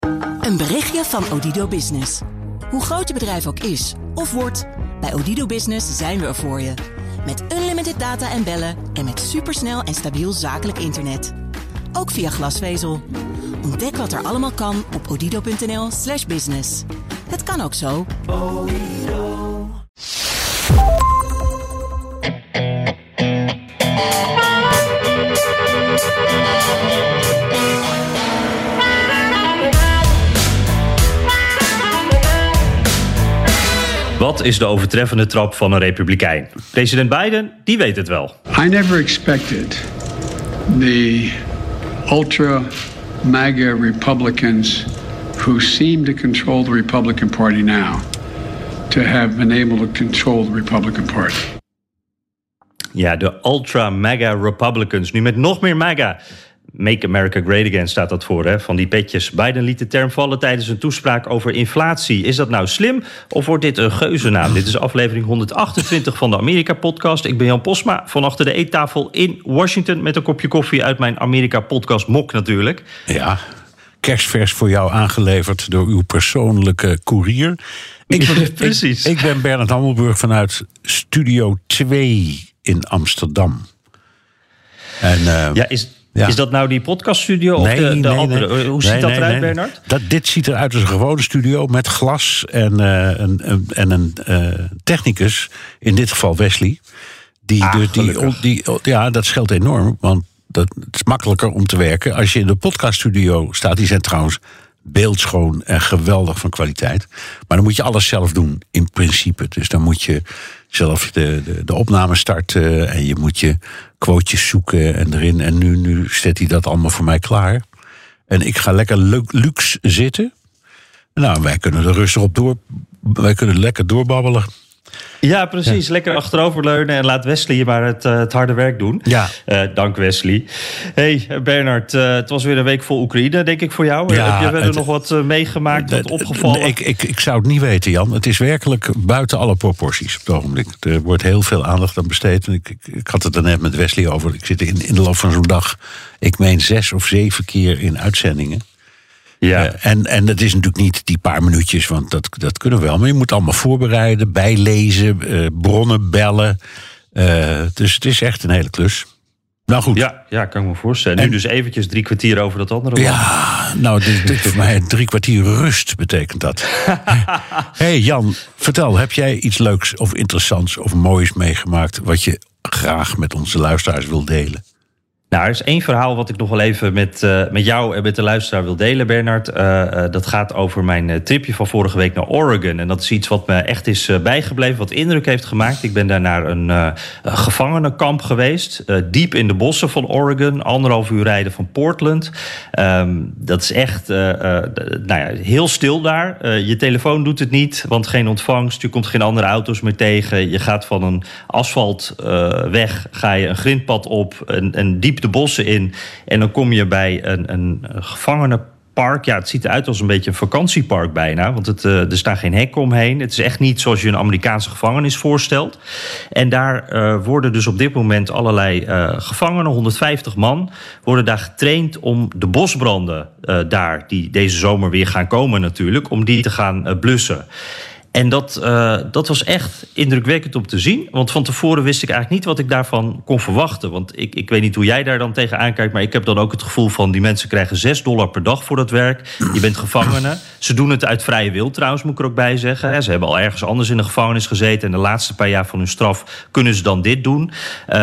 Een berichtje van Odido Business. Hoe groot je bedrijf ook is of wordt, bij Odido Business zijn we er voor je. Met unlimited data en bellen en met supersnel en stabiel zakelijk internet. Ook via glasvezel. Ontdek wat er allemaal kan op odido.nl/business. Het kan ook zo. Wat is de overtreffende trap van een republikein? President Biden, die weet het wel. I never expected the ultra-MAGA Republicans who seem to control the Republican Party now to have been able to control the Republican Party. Ja, de ultra-MAGA Republicans. Nu met nog meer MAGA. Make America Great Again staat dat voor, hè, van die petjes. Biden liet de term vallen tijdens een toespraak over inflatie. Is dat nou slim of wordt dit een geuzennaam? Dit is aflevering 128 van de Amerika-podcast. Ik ben Jan Posma, van achter de eettafel in Washington met een kopje koffie uit mijn Amerika-podcast mok natuurlijk. Ja, kerstvers voor jou aangeleverd door uw persoonlijke koerier. Precies. Ik ben Bernard Hammelburg vanuit Studio 2 in Amsterdam. En, Is dat nou die podcaststudio of de andere? Hoe ziet dat eruit, Bernard? Dit ziet eruit als een gewone studio met glas en een technicus, in dit geval Wesley. Dat scheelt enorm, want het is makkelijker om te werken als je in de podcaststudio staat. Die zijn trouwens beeldschoon en geweldig van kwaliteit. Maar dan moet je alles zelf doen, in principe. Dus dan moet je zelf de opname starten en je moet je quotejes zoeken en erin. En nu zet hij dat allemaal voor mij klaar. En ik ga lekker luxe zitten. Nou, wij kunnen er rustig op door. Wij kunnen lekker doorbabbelen. Ja, precies. Ja. Lekker achteroverleunen en laat Wesley maar het harde werk doen. Ja. Dank, Wesley. Hey, Bernard, het was weer een week vol Oekraïne, denk ik, voor jou. Ja, heb je verder nog wat meegemaakt, wat opgevallen? Ik zou het niet weten, Jan. Het is werkelijk buiten alle proporties op het ogenblik. Er wordt heel veel aandacht aan besteed. Ik had het er net met Wesley over. Ik zit in de loop van zo'n dag, ik meen 6 of 7 keer in uitzendingen. Ja. En dat is natuurlijk niet die paar minuutjes, want dat kunnen we wel. Maar je moet allemaal voorbereiden, bijlezen, bronnen bellen. Dus het is echt een hele klus. Nou goed. Ja, kan ik me voorstellen. Nu dus eventjes 3 kwartier over dat andere land. Ja, nou, dit voor mij 3 kwartier rust betekent dat. Hey Jan, vertel, heb jij iets leuks of interessants of moois meegemaakt wat je graag met onze luisteraars wil delen? Nou, er is 1 verhaal wat ik nog wel even met jou en met de luisteraar wil delen, Bernard. Dat gaat over mijn tripje van vorige week naar Oregon. En dat is iets wat me echt is bijgebleven, wat indruk heeft gemaakt. Ik ben daar naar een gevangenenkamp geweest, diep in de bossen van Oregon, 1,5 uur rijden van Portland. Dat is echt heel stil daar. Je telefoon doet het niet, want geen ontvangst. Je komt geen andere auto's meer tegen. Je gaat van een asfaltweg, ga je een grindpad op, een diep de bossen in. En dan kom je bij een gevangenenpark. Ja, het ziet eruit als een beetje een vakantiepark bijna. Want er staan geen hekken omheen. Het is echt niet zoals je een Amerikaanse gevangenis voorstelt. En daar worden dus op dit moment allerlei gevangenen, 150 man, worden daar getraind om de bosbranden daar, die deze zomer weer gaan komen natuurlijk, om die te gaan blussen. En dat was echt indrukwekkend om te zien. Want van tevoren wist ik eigenlijk niet wat ik daarvan kon verwachten. Want ik weet niet hoe jij daar dan tegenaan kijkt, maar ik heb dan ook het gevoel van die mensen krijgen $6 per dag voor dat werk. Je bent gevangene. Ze doen het uit vrije wil trouwens, moet ik er ook bij zeggen. Ze hebben al ergens anders in de gevangenis gezeten en de laatste paar jaar van hun straf kunnen ze dan dit doen.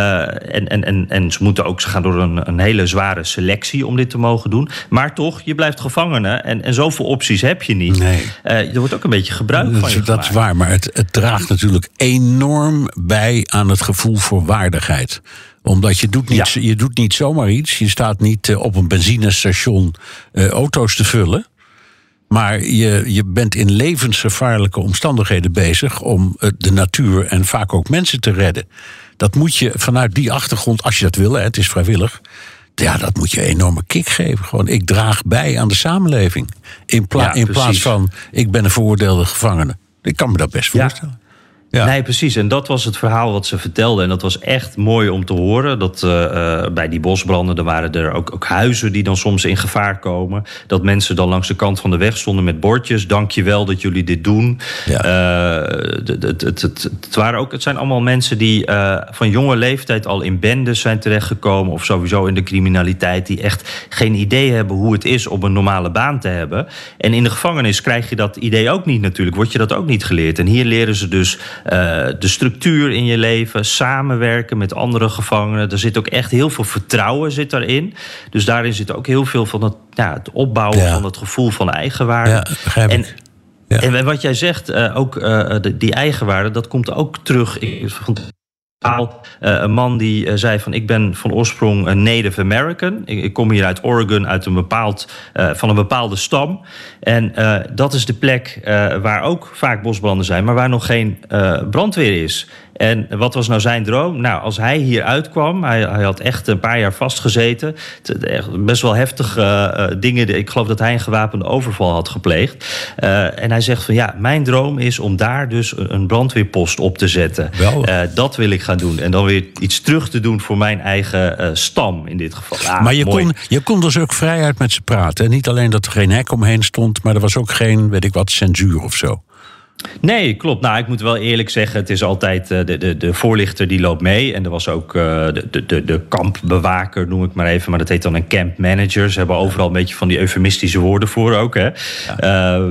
En ze gaan door een hele zware selectie om dit te mogen doen. Maar toch, je blijft gevangene en zoveel opties heb je niet. Nee. Er wordt ook een beetje gebruik van je. Dat is waar, maar het draagt natuurlijk enorm bij aan het gevoel voor waardigheid. Omdat je doet niet zomaar iets. Je staat niet op een benzinestation auto's te vullen. Maar je bent in levensgevaarlijke omstandigheden bezig om de natuur en vaak ook mensen te redden. Dat moet je vanuit die achtergrond, als je dat wil, het is vrijwillig. Ja, dat moet je een enorme kick geven. Gewoon, ik draag bij aan de samenleving. In plaats van, ik ben een veroordeelde gevangene. Ik kan me dat best voorstellen. Ja. Nee, precies. En dat was het verhaal wat ze vertelde. En dat was echt mooi om te horen. Dat bij die bosbranden, er waren er ook huizen die dan soms in gevaar komen. Dat mensen dan langs de kant van de weg stonden met bordjes. Dank je wel dat jullie dit doen. Ja. Het zijn allemaal mensen die van jonge leeftijd al in bendes zijn terechtgekomen. Of sowieso in de criminaliteit. Die echt geen idee hebben hoe het is om een normale baan te hebben. En in de gevangenis krijg je dat idee ook niet natuurlijk. Word je dat ook niet geleerd. En hier leren ze dus de structuur in je leven, samenwerken met andere gevangenen. Er zit ook echt heel veel vertrouwen zit daarin. Dus daarin zit ook heel veel van het opbouwen van het gevoel van eigenwaarde. Ja, begrijp ik. En wat jij zegt, die eigenwaarde, dat komt ook terug. Een man die zei van ik ben van oorsprong een Native American. Ik kom hier uit Oregon, uit van een bepaalde stam. En dat is de plek waar ook vaak bosbranden zijn, maar waar nog geen brandweer is. En wat was nou zijn droom? Nou, als hij hier uitkwam, hij had echt een paar jaar vastgezeten. Best wel heftige dingen. Ik geloof dat hij een gewapende overval had gepleegd. En hij zegt van mijn droom is om daar dus een brandweerpost op te zetten. Dat wil ik gaan doen. En dan weer iets terug te doen voor mijn eigen stam in dit geval. Maar je kon dus ook vrijuit met ze praten. En niet alleen dat er geen hek omheen stond, maar er was ook geen, censuur of zo. Nee, klopt. Nou, ik moet wel eerlijk zeggen, het is altijd de voorlichter die loopt mee. En er was ook de kampbewaker, noem ik maar even. Maar dat heet dan een camp manager. Ze hebben overal een beetje van die eufemistische woorden voor ook. Hè. Ja.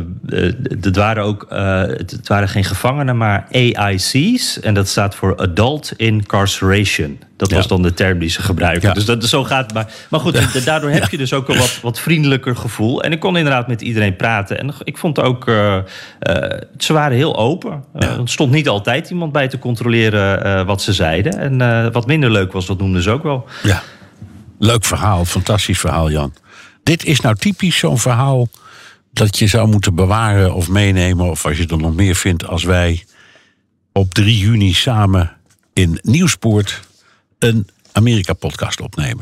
Het waren geen gevangenen, maar AIC's. En dat staat voor Adult Incarceration. Dat was dan de term die ze gebruiken. Ja. Dus zo gaat het maar goed, daardoor heb je dus ook een wat vriendelijker gevoel. En ik kon inderdaad met iedereen praten. En ik vond ook, ze waren heel open. Er stond niet altijd iemand bij te controleren wat ze zeiden. En wat minder leuk was, dat noemden ze ook wel. Ja, leuk verhaal, fantastisch verhaal, Jan. Dit is nou typisch zo'n verhaal dat je zou moeten bewaren of meenemen, of als je er nog meer vindt, als wij op 3 juni samen in Nieuwspoort een Amerika-podcast opnemen.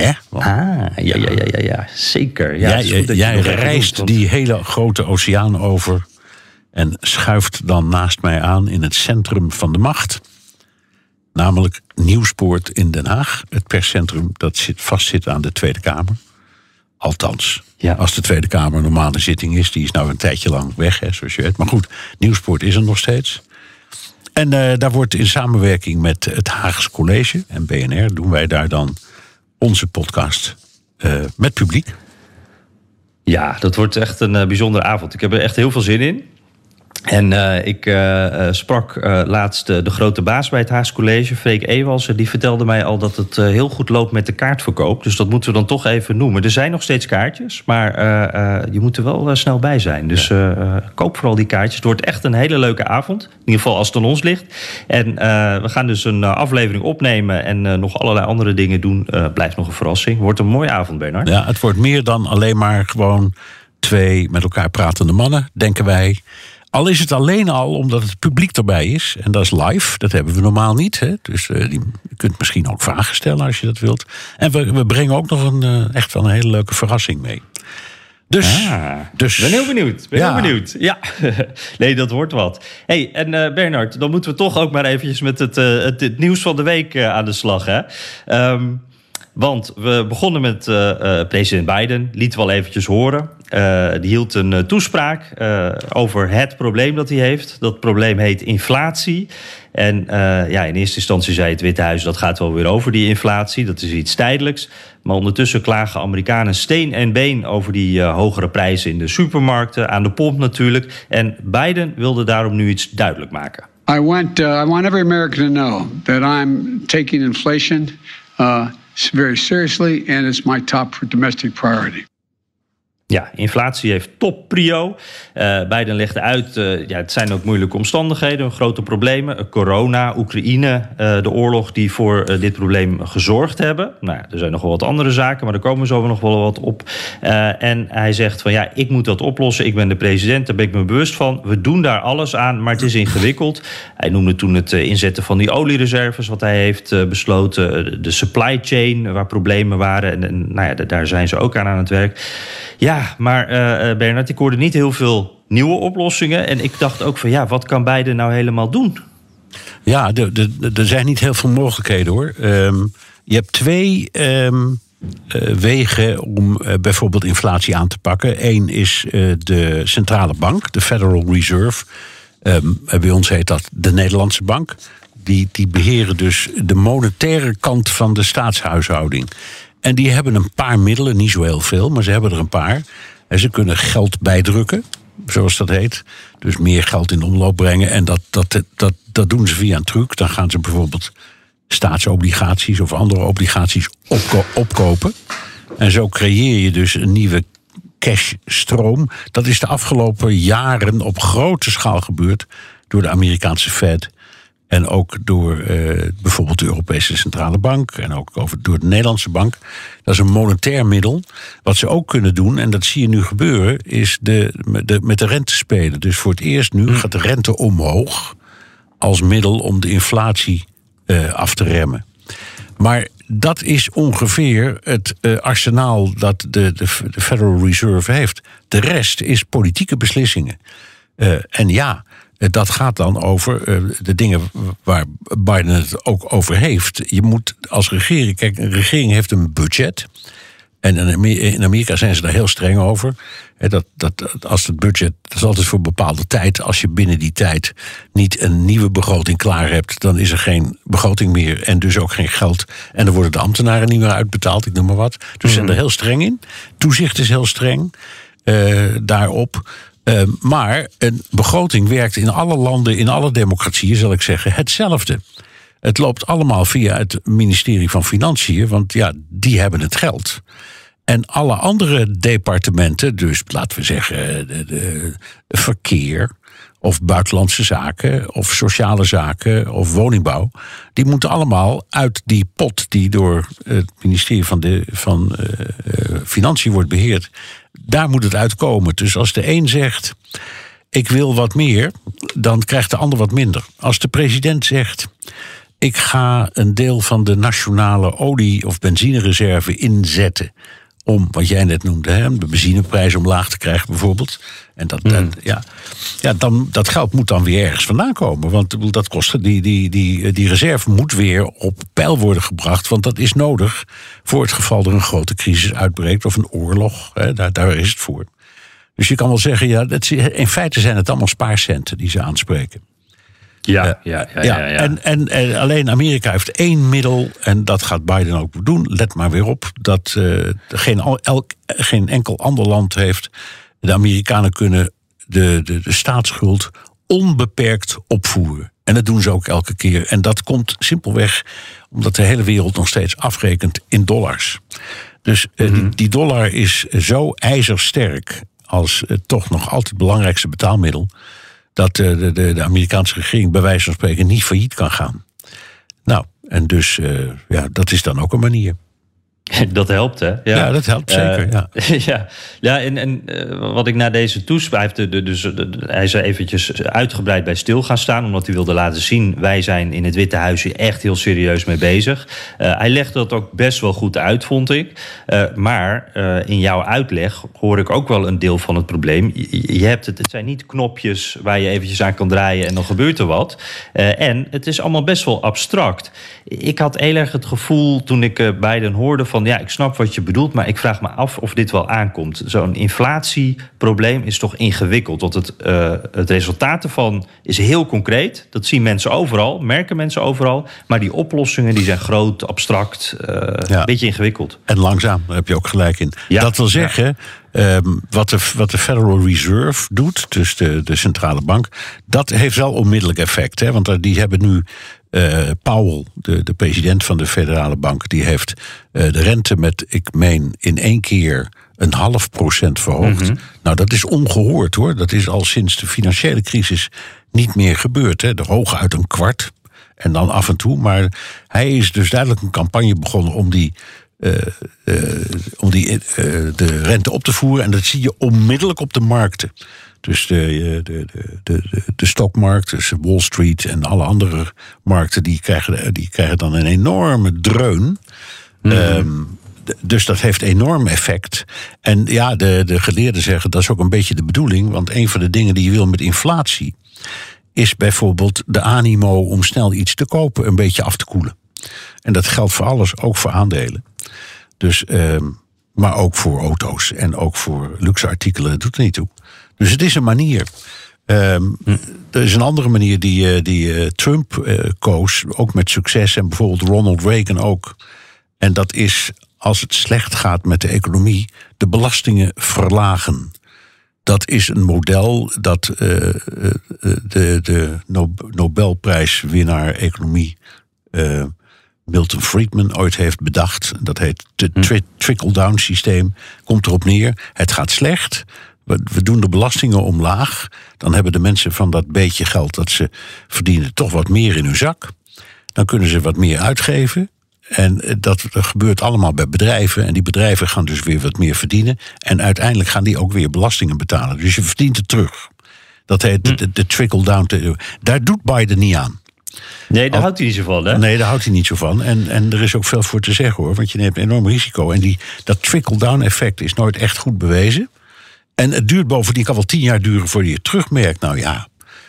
Ja, zeker. Ja, jij reist die hele grote oceaan over en schuift dan naast mij aan in het centrum van de macht. Namelijk Nieuwspoort in Den Haag. Het perscentrum dat vastzit aan de Tweede Kamer. Althans, als de Tweede Kamer een normale zitting is. Die is nou een tijdje lang weg, zoals je weet. Maar goed, Nieuwspoort is er nog steeds. En daar wordt in samenwerking met het Haags College en BNR doen wij daar dan onze podcast met publiek. Ja, dat wordt echt een bijzondere avond. Ik heb er echt heel veel zin in. En ik sprak laatst de grote baas bij het Haags College, Freek Ewals. Die vertelde mij al dat het heel goed loopt met de kaartverkoop. Dus dat moeten we dan toch even noemen. Er zijn nog steeds kaartjes, maar je moet er wel snel bij zijn. Dus koop vooral die kaartjes. Het wordt echt een hele leuke avond. In ieder geval als het aan ons ligt. En we gaan dus een aflevering opnemen en nog allerlei andere dingen doen. Blijft nog een verrassing. Wordt een mooie avond, Bernard. Ja, het wordt meer dan alleen maar gewoon 2 met elkaar pratende mannen, denken wij. Al is het alleen al omdat het publiek erbij is. En dat is live, dat hebben we normaal niet. Hè? Dus je kunt misschien ook vragen stellen als je dat wilt. En we brengen ook nog echt wel een hele leuke verrassing mee. Dus ben heel benieuwd. Heel benieuwd. Ja, nee, dat wordt wat. Hey, en Bernard, dan moeten we toch ook maar eventjes met het nieuws van de week aan de slag. Hè? Want we begonnen met president Biden, liet wel eventjes horen. Die hield een toespraak over het probleem dat hij heeft. Dat probleem heet inflatie. En in eerste instantie zei het Witte Huis, dat gaat wel weer over die inflatie. Dat is iets tijdelijks. Maar ondertussen klagen Amerikanen steen en been over die hogere prijzen in de supermarkten, aan de pomp natuurlijk. En Biden wilde daarom nu iets duidelijk maken. I want every American to know that I'm taking inflation very seriously, and it's my top domestic priority. Ja, inflatie heeft topprio. Biden legde uit, het zijn ook moeilijke omstandigheden, grote problemen. Corona, Oekraïne, de oorlog die voor dit probleem gezorgd hebben. Nou ja, er zijn nog wel wat andere zaken, maar daar komen zo nog wel wat op. En hij zegt van ik moet dat oplossen. Ik ben de president, daar ben ik me bewust van. We doen daar alles aan, maar het is ingewikkeld. Hij noemde toen het inzetten van die oliereserves, wat hij heeft besloten. De supply chain, waar problemen waren. En daar zijn ze ook aan het werk. Ja, maar Bernard, ik hoorde niet heel veel nieuwe oplossingen. En ik dacht ook van wat kan Biden nou helemaal doen? Ja, er zijn niet heel veel mogelijkheden, hoor. Je hebt twee wegen om bijvoorbeeld inflatie aan te pakken. Eén is de centrale bank, de Federal Reserve. Bij ons heet dat de Nederlandse bank. Die beheren dus de monetaire kant van de staatshuishouding. En die hebben een paar middelen, niet zo heel veel, maar ze hebben er een paar. En ze kunnen geld bijdrukken, zoals dat heet. Dus meer geld in omloop brengen. En dat doen ze via een truc. Dan gaan ze bijvoorbeeld staatsobligaties of andere obligaties opkopen. En zo creëer je dus een nieuwe cashstroom. Dat is de afgelopen jaren op grote schaal gebeurd door de Amerikaanse Fed. En ook door bijvoorbeeld de Europese Centrale Bank. En ook door de Nederlandse Bank. Dat is een monetair middel. Wat ze ook kunnen doen, en dat zie je nu gebeuren, is met de rente spelen. Dus voor het eerst nu gaat de rente omhoog als middel om de inflatie af te remmen. Maar dat is ongeveer het arsenaal dat de Federal Reserve heeft. De rest is politieke beslissingen. En ja, dat gaat dan over de dingen waar Biden het ook over heeft. Je moet als regering... Kijk, een regering heeft een budget. En in Amerika zijn ze daar heel streng over. Als het budget, dat is altijd voor een bepaalde tijd. Als je binnen die tijd niet een nieuwe begroting klaar hebt, dan is er geen begroting meer en dus ook geen geld. En dan worden de ambtenaren niet meer uitbetaald, ik noem maar wat. Dus ze zijn er heel streng in. Toezicht is heel streng daarop. Maar een begroting werkt in alle landen, in alle democratieën, zal ik zeggen, hetzelfde. Het loopt allemaal via het ministerie van Financiën, want ja, die hebben het geld. En alle andere departementen, dus laten we zeggen de verkeer of buitenlandse zaken of sociale zaken of woningbouw, die moeten allemaal uit die pot die door het ministerie van Financiën wordt beheerd, daar moet het uitkomen. Dus als de een zegt, ik wil wat meer, dan krijgt de ander wat minder. Als de president zegt, ik ga een deel van de nationale olie- of benzinereserve inzetten om, wat jij net noemde, de benzineprijs omlaag te krijgen bijvoorbeeld. En dat geld moet dan weer ergens vandaan komen. Want dat kost, die reserve moet weer op peil worden gebracht. Want dat is nodig voor het geval er een grote crisis uitbreekt of een oorlog. Daar is het voor. Dus je kan wel zeggen, in feite zijn het allemaal spaarcenten die ze aanspreken. Ja. En alleen Amerika heeft één middel, en dat gaat Biden ook doen. Let maar weer op, dat geen enkel ander land heeft. De Amerikanen kunnen de staatsschuld onbeperkt opvoeren. En dat doen ze ook elke keer. En dat komt simpelweg omdat de hele wereld nog steeds afrekent in dollars. Dus die dollar is zo ijzersterk als toch nog altijd belangrijkste betaalmiddel, dat de Amerikaanse regering bij wijze van spreken niet failliet kan gaan. Nou, en dus dat is dan ook een manier. Dat helpt, hè? Ja, dat helpt zeker. En wat ik na deze toespraak, hij is er eventjes uitgebreid bij stil gaan staan, omdat hij wilde laten zien, wij zijn in het Witte Huis hier echt heel serieus mee bezig. Hij legde dat ook best wel goed uit, vond ik. Maar in jouw uitleg hoor ik ook wel een deel van het probleem. Het zijn niet knopjes waar je eventjes aan kan draaien en dan gebeurt er wat. En het is allemaal best wel abstract. Ik had heel erg het gevoel toen ik Biden hoorde van, ik snap wat je bedoelt, maar ik vraag me af of dit wel aankomt. Zo'n inflatieprobleem is toch ingewikkeld. Want het resultaat ervan is heel concreet. Dat zien mensen overal, merken mensen overal. Maar die oplossingen die zijn groot, abstract, een beetje ingewikkeld. En langzaam, daar heb je ook gelijk in. Ja, dat wil zeggen, wat de Federal Reserve doet, dus de centrale bank, dat heeft wel onmiddellijk effect. Hè? Want die hebben nu Powell, de president van de federale bank, die heeft de rente met, ik meen, in 1 keer 0,5% verhoogd. Mm-hmm. Nou, dat is ongehoord, hoor. Dat is al sinds de financiële crisis niet meer gebeurd. Hè. De hooguit 1/4 en dan af en toe. Maar hij is dus duidelijk een campagne begonnen om de rente op te voeren. En dat zie je onmiddellijk op de markten. Dus de stokmarkt, dus Wall Street en alle andere markten, die krijgen dan een enorme dreun. Mm-hmm. Dus dat heeft enorm effect. En de geleerden zeggen, dat is ook een beetje de bedoeling. Want een van de dingen die je wil met inflatie is bijvoorbeeld de animo om snel iets te kopen een beetje af te koelen. En dat geldt voor alles, ook voor aandelen. Dus, maar ook voor auto's en ook voor luxe artikelen, dat doet er niet toe. Dus het is een manier. Er is een andere manier die Trump koos, ook met succes, en bijvoorbeeld Ronald Reagan ook. En dat is, als het slecht gaat met de economie, de belastingen verlagen. Dat is een model dat de Nobelprijswinnaar economie Milton Friedman ooit heeft bedacht. Dat heet het trickle-down systeem. Komt erop neer, het gaat slecht. We doen de belastingen omlaag. Dan hebben de mensen van dat beetje geld dat ze verdienen toch wat meer in hun zak. Dan kunnen ze wat meer uitgeven. En dat gebeurt allemaal bij bedrijven. En die bedrijven gaan dus weer wat meer verdienen. En uiteindelijk gaan die ook weer belastingen betalen. Dus je verdient het terug. Dat heet de trickle-down. Daar doet Biden niet aan. Nee, daar houdt hij niet zo van, hè? Nee, daar houdt hij niet zo van. En er is ook veel voor te zeggen, hoor. Want je neemt een enorm risico. En dat trickle-down effect is nooit echt goed bewezen. En het duurt bovendien, kan wel 10 jaar duren voordat je het terugmerkt. Nou ja,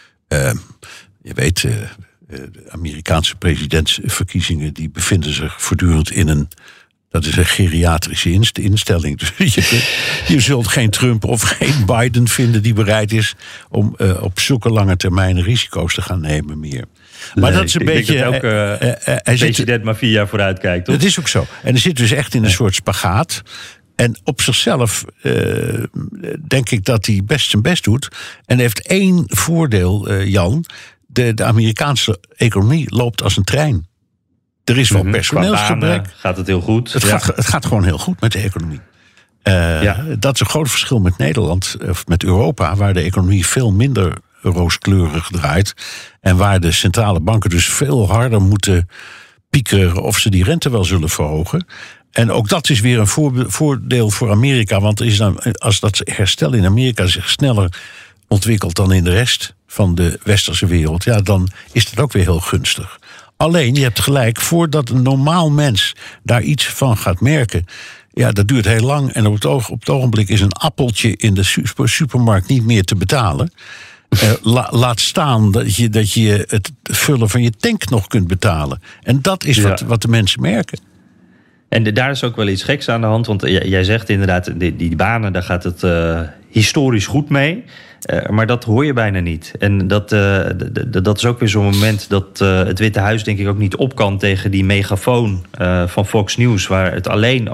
je weet, de Amerikaanse presidentsverkiezingen die bevinden zich voortdurend in dat is een geriatrische instelling. Dus je zult geen Trump of geen Biden vinden die bereid is om op zulke lange termijn risico's te gaan nemen meer. Maar dat is een beetje. Dat elke president maar 4 jaar vooruit kijkt, toch? Dat is ook zo. En er zit dus echt in een soort spagaat. En op zichzelf denk ik dat hij best zijn best doet. En heeft 1 voordeel, Jan. De Amerikaanse economie loopt als een trein. Er is wel personeelsgebrek. Gaat het heel goed? Het gaat gewoon heel goed met de economie. Dat is een groot verschil met Nederland, of met Europa, waar de economie veel minder rooskleurig draait. En waar de centrale banken dus veel harder moeten piekeren of ze die rente wel zullen verhogen. En ook dat is weer een voordeel voor Amerika. Want als dat herstel in Amerika zich sneller ontwikkelt dan in de rest van de westerse wereld, ja, dan is dat ook weer heel gunstig. Alleen, je hebt gelijk, voordat een normaal mens daar iets van gaat merken, ja, dat duurt heel lang. En op het ogenblik is een appeltje in de supermarkt niet meer te betalen. Laat staan dat je het vullen van je tank nog kunt betalen. En dat is wat de mensen merken. En daar is ook wel iets geks aan de hand. Want jij zegt inderdaad, die banen, daar gaat het historisch goed mee. Maar dat hoor je bijna niet. En dat is ook weer zo'n moment dat het Witte Huis denk ik ook niet op kan tegen die megafoon van Fox News, waar het alleen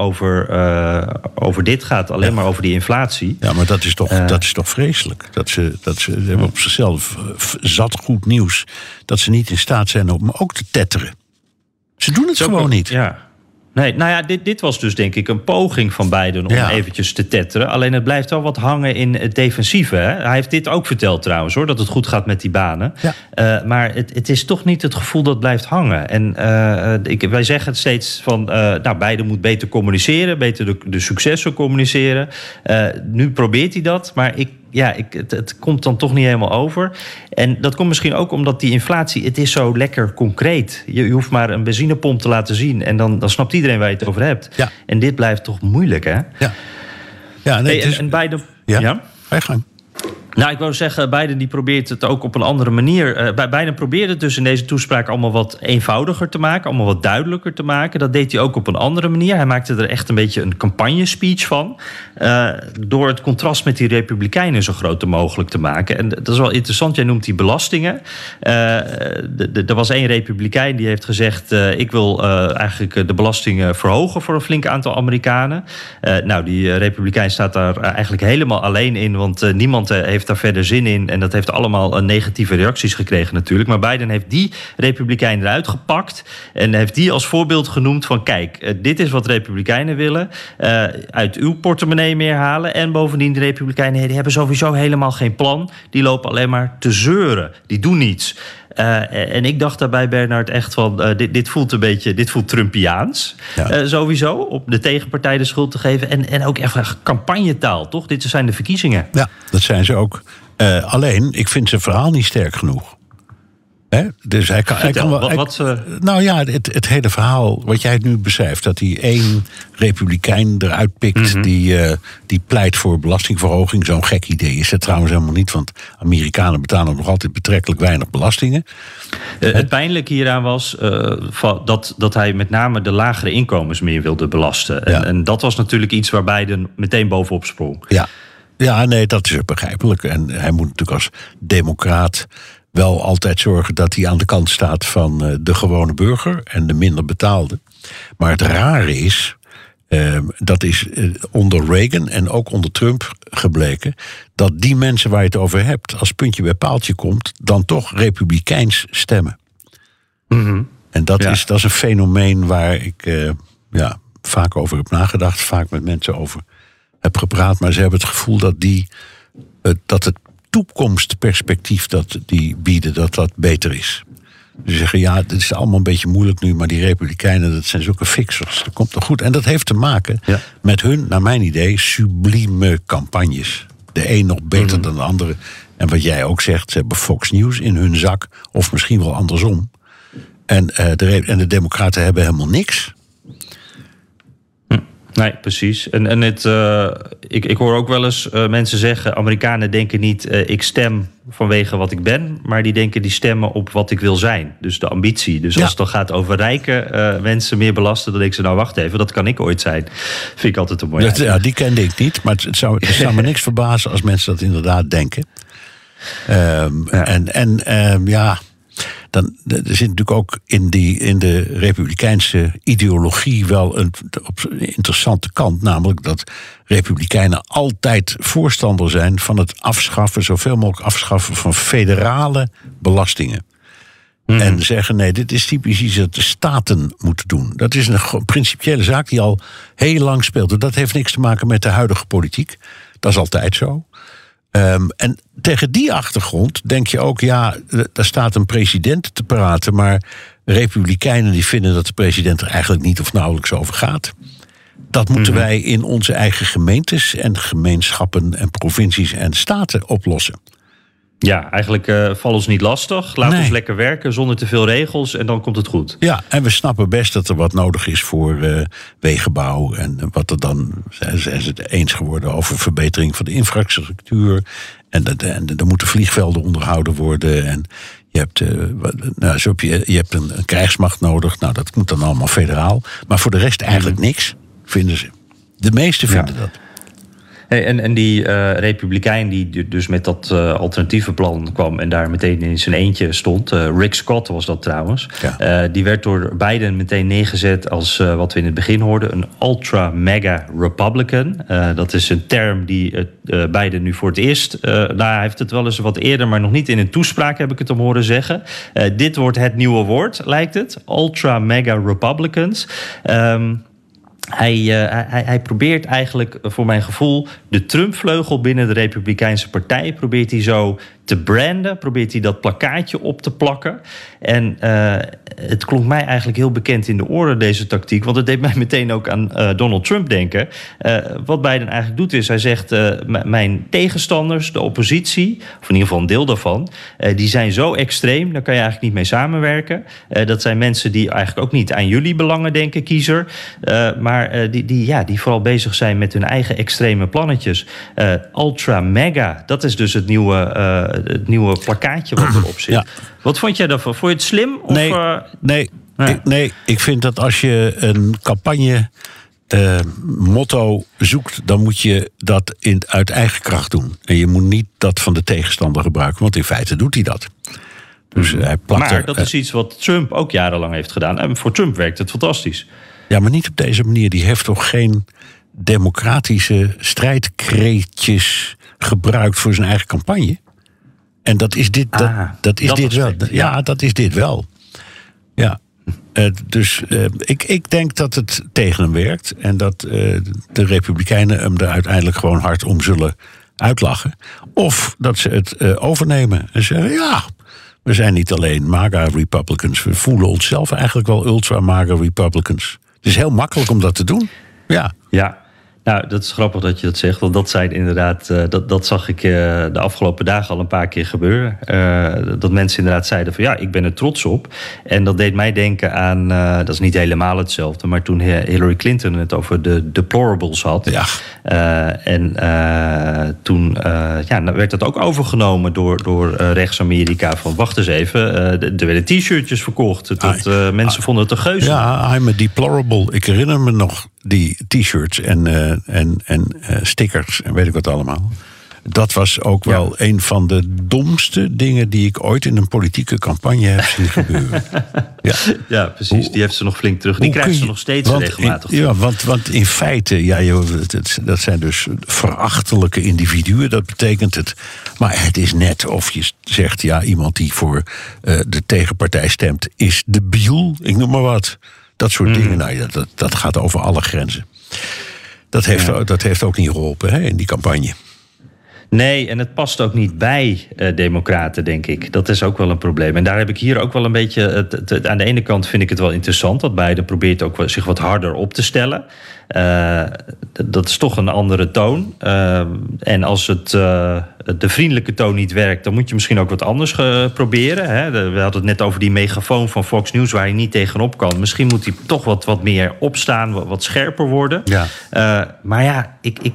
over dit gaat, alleen maar over die inflatie. Ja, maar dat is toch vreselijk. Dat ze hebben op zichzelf zat goed nieuws dat ze niet in staat zijn om ook te tetteren. Ze doen het gewoon niet. Ja. Nee, nou ja, dit was dus denk ik een poging van Biden om eventjes te tetteren. Alleen het blijft wel wat hangen in het defensieve. Hè? Hij heeft dit ook verteld trouwens, hoor, dat het goed gaat met die banen. Ja. Maar het is toch niet het gevoel dat blijft hangen. En wij zeggen het steeds van, Biden moet beter communiceren, beter de successen communiceren. Nu probeert hij dat, maar het komt dan toch niet helemaal over. En dat komt misschien ook omdat die inflatie, het is zo lekker concreet. Je hoeft maar een benzinepomp te laten zien en dan snapt iedereen waar je het over hebt. Ja. En dit blijft toch moeilijk, hè? Ja, nee, en Biden. Ja? Ga gang. Nou, ik wou zeggen, Biden die probeert het ook op een andere manier. Biden probeerde het dus in deze toespraak allemaal wat eenvoudiger te maken, allemaal wat duidelijker te maken. Dat deed hij ook op een andere manier. Hij maakte er echt een beetje een campagnespeech van. Door het contrast met die Republikeinen zo groot mogelijk te maken. En dat is wel interessant, jij noemt die belastingen. Er was 1 Republikein die heeft gezegd, ik wil eigenlijk de belastingen verhogen voor een flink aantal Amerikanen. Die Republikein staat daar eigenlijk helemaal alleen in, want niemand heeft daar verder zin in. En dat heeft allemaal negatieve reacties gekregen natuurlijk. Maar Biden heeft die Republikein eruit gepakt en heeft die als voorbeeld genoemd van, kijk, dit is wat Republikeinen willen. Uit uw portemonnee meer halen. En bovendien, de Republikeinen die hebben sowieso helemaal geen plan. Die lopen alleen maar te zeuren. Die doen niets. En ik dacht daarbij, Bernard, echt van, dit voelt Trumpiaans. Ja. Sowieso, op de tegenpartij de schuld te geven. En ook echt campagnetaal, toch? Dit zijn de verkiezingen. Ja, dat zijn ze ook. Alleen, ik vind zijn verhaal niet sterk genoeg. Dus hij kan wel. Nou ja, het hele verhaal wat jij nu beschrijft, dat hij 1 republikein eruit pikt die pleit voor belastingverhoging. Zo'n gek idee is het trouwens helemaal niet, want Amerikanen betalen nog altijd betrekkelijk weinig belastingen. Het pijnlijke hieraan was dat hij met name de lagere inkomens meer wilde belasten. En dat was natuurlijk iets waar Biden meteen bovenop sprong. Ja, nee, dat is begrijpelijk. En hij moet natuurlijk als democraat wel altijd zorgen dat hij aan de kant staat van de gewone burger en de minder betaalde. Maar het rare is, dat is onder Reagan en ook onder Trump gebleken, dat die mensen waar je het over hebt, als puntje bij paaltje komt, dan toch republikeins stemmen. Mm-hmm. En dat is een fenomeen waar ik vaak over heb nagedacht, vaak met mensen over heb gepraat, maar ze hebben het gevoel dat het toekomstperspectief dat die bieden, dat beter is. Ze zeggen, ja, het is allemaal een beetje moeilijk nu, maar die republikeinen, dat zijn zulke fixers. Dat komt toch goed. En dat heeft te maken met hun, naar mijn idee, sublieme campagnes. De een nog beter dan de andere. En wat jij ook zegt, ze hebben Fox News in hun zak, of misschien wel andersom. En de democraten hebben helemaal niks. Nee, precies. Ik hoor ook wel eens mensen zeggen, Amerikanen denken niet, ik stem vanwege wat ik ben, maar die denken, die stemmen op wat ik wil zijn. Dus de ambitie. Dus als het dan gaat over rijke mensen meer belasten, dan denk ik ze, nou wacht even, dat kan ik ooit zijn. Vind ik altijd een mooi. Ja, die kende ik niet, maar het zou me niks verbazen als mensen dat inderdaad denken. Dan er zit natuurlijk ook in de republikeinse ideologie wel een interessante kant. Namelijk dat republikeinen altijd voorstander zijn van het zoveel mogelijk afschaffen van federale belastingen. Mm-hmm. En zeggen, nee, dit is typisch iets dat de staten moeten doen. Dat is een principiële zaak die al heel lang speelt. Dat heeft niks te maken met de huidige politiek. Dat is altijd zo. En tegen die achtergrond denk je ook, daar staat een president te praten, maar republikeinen die vinden dat de president er eigenlijk niet of nauwelijks over gaat. Dat moeten wij in onze eigen gemeentes en gemeenschappen en provincies en staten oplossen. Ja, eigenlijk valt ons niet lastig. Laat ons lekker werken zonder te veel regels en dan komt het goed. Ja, en we snappen best dat er wat nodig is voor wegenbouw. En wat er dan zijn ze het eens geworden over verbetering van de infrastructuur. En er moeten vliegvelden onderhouden worden. En je hebt een krijgsmacht nodig. Nou, dat moet dan allemaal federaal. Maar voor de rest eigenlijk niks, vinden ze. De meesten vinden dat. Hey, en die republikein die dus met dat alternatieve plan kwam en daar meteen in zijn eentje stond, Rick Scott was dat trouwens, die werd door Biden meteen neergezet als wat we in het begin hoorden, een ultra-mega Republican. Dat is een term die Biden nu voor het eerst, hij heeft het wel eens wat eerder, maar nog niet in een toespraak heb ik het hem horen zeggen. Dit wordt het nieuwe woord, lijkt het. Ultra-mega Republicans. Hij probeert eigenlijk, voor mijn gevoel, de Trump-vleugel binnen de Republikeinse Partij probeert hij zo te branden, probeert hij dat plakkaatje op te plakken. En het klonk mij eigenlijk heel bekend in de oren, deze tactiek, want het deed mij meteen ook aan Donald Trump denken. Wat Biden eigenlijk doet is, hij zegt, mijn tegenstanders, de oppositie, of in ieder geval een deel daarvan, die zijn zo extreem, daar kan je eigenlijk niet mee samenwerken. Dat zijn mensen die eigenlijk ook niet aan jullie belangen denken, kiezer, maar die vooral bezig zijn met hun eigen extreme plannetjes. Ultra-mega, dat is dus het nieuwe plakkaatje wat erop zit. Ja. Wat vond jij daarvan? Vond je het slim? Nee, ik vind dat als je een campagne motto zoekt, dan moet je dat uit eigen kracht doen. En je moet niet dat van de tegenstander gebruiken, want in feite doet hij dat. Dus hij plakt maar dat is iets wat Trump ook jarenlang heeft gedaan. En voor Trump werkt het fantastisch. Ja, maar niet op deze manier. Die heeft toch geen democratische strijdkreetjes gebruikt voor zijn eigen campagne? En dat is dit, dat is dit wel. Ja, dat is dit wel. Ja. Dus ik denk dat het tegen hem werkt. En dat de Republikeinen hem er uiteindelijk gewoon hard om zullen uitlachen. Of dat ze het overnemen en zeggen, ja, we zijn niet alleen MAGA Republicans. We voelen onszelf eigenlijk wel ultra-MAGA Republicans. Het is heel makkelijk om dat te doen. Ja. Nou, dat is grappig dat je dat zegt. Want dat zijn inderdaad, dat zag ik de afgelopen dagen al een paar keer gebeuren. Dat mensen inderdaad zeiden van ja, ik ben er trots op. En dat deed mij denken aan, dat is niet helemaal hetzelfde, maar toen Hillary Clinton het over de deplorables had. Ja. Toen werd dat ook overgenomen door rechts-Amerika. Van wacht eens even, er werden t-shirtjes verkocht. Mensen vonden het een geuze. Ja, I'm a deplorable. Ik herinner me nog die t-shirts en stickers en weet ik wat allemaal. Dat was ook wel een van de domste dingen die ik ooit in een politieke campagne heb zien gebeuren. Ja, precies. Die heeft ze nog flink terug. Die krijgt ze nog steeds regelmatig. Want in feite, dat zijn dus verachtelijke individuen. Dat betekent het. Maar het is net of je zegt, iemand die voor de tegenpartij stemt is debiel. Ik noem maar wat. Dat soort dingen. Nou, dat gaat over alle grenzen. Dat heeft ook niet geholpen in die campagne. Nee, en het past ook niet bij democraten, denk ik. Dat is ook wel een probleem. En daar heb ik hier ook wel een beetje... aan de ene kant vind ik het wel interessant dat Biden probeert ook zich wat harder op te stellen. Dat is toch een andere toon. En als de vriendelijke toon niet werkt, dan moet je misschien ook wat anders proberen. Hè? We hadden het net over die megafoon van Fox News waar hij niet tegenop kan. Misschien moet hij toch wat meer opstaan, wat scherper worden. Ja. Maar ja,